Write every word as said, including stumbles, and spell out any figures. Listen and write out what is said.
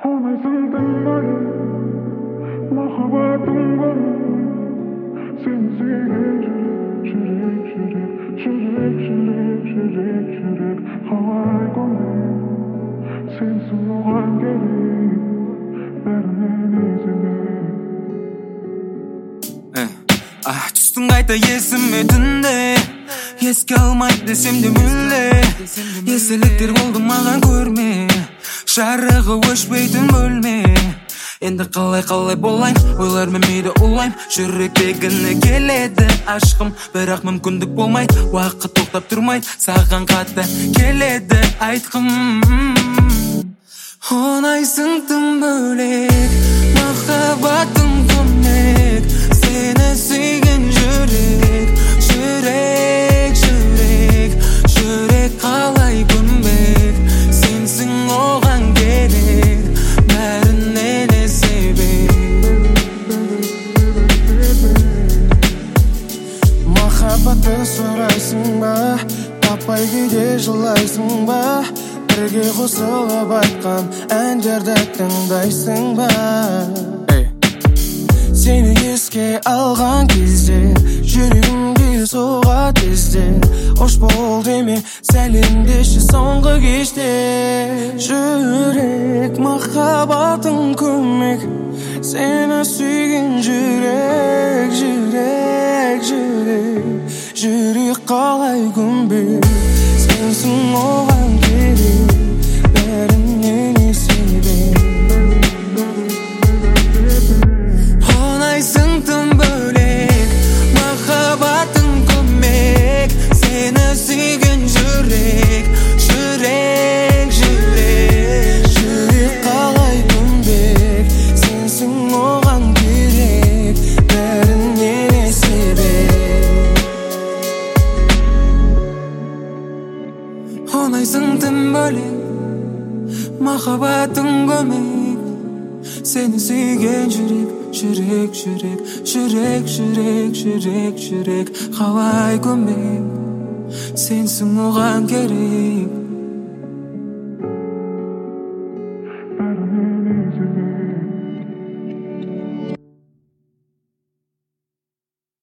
Olmaysın dinleri, muhabbetin görür. Seni sevgen çürük, çürük, çürük, çürük, çürük, çürük. Havay gömlek, sensin oğan gerek. Bärinen izine. Ah, түстің қайта есіме түнде, еске алмайды десем де мүлде. Естеліктер болды маған көрме, жарығы өшпейтін бөлме. Енді қалай қалай болайын, ойлармен мейді улайым. Жүректегіні келеді ашқым, бірақ мүмкіндік болмайды. Уақыт тоқтап тұрмайды, саған қатты келеді айтқым. Ұнайсың тым бөлек, махаббатым көмек. Сені сүйген жүрек, жүрек, жүрек, жүрек қалай көмек. Сенсің оған керек, бәріне де себеп. Махаббатты сұрайсың ба, таппай кейде жылайсың ба? Бірге қосылып айтқан әндерді тыңдайсың ба? Сені еске алған кезде жүрегімде соға тезде. Қош бол деме, сәлемдеші соңғы кеште. Жүрек, махаббатың көмек. Сені сүйген жүрек, жүрек, жүрек, жүрек қалай көмбек. Сенсің оған керек, бәріне не себеп. Ұнайсың тым бөлек, махаббатың көмек. Сені сүйген жүрек, жүрек, жүрек, жүрек қалай көмбек. Сенсің оған керек, бәріне не себеп. Ұнайсың тым бөлек, махаббатың көмек. Сені сүйген жүрек, жүрек, жүрек, жүрек, жүрек, жүрек, жүрек қалай көмек. Сенсің оған керек.